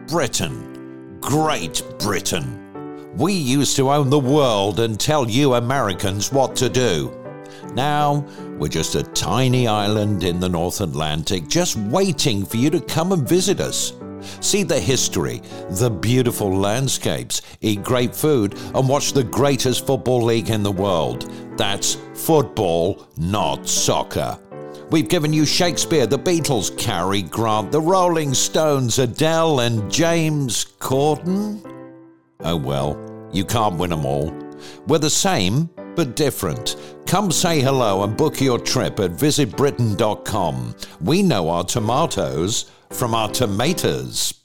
Britain. Great Britain. We used to own the world and tell you Americans what to do. Now, we're just a tiny island in the North Atlantic, just waiting for you to come and visit us. See the history, the beautiful landscapes, eat great food, and watch the greatest football league in the world. That's football, not soccer. We've given you Shakespeare, the Beatles, Cary Grant, the Rolling Stones, Adele, and James Corden. Oh well, you can't win them all. We're the same, but different. Come say hello and book your trip at visitbritain.com. We know our tomatoes from our tomatoes.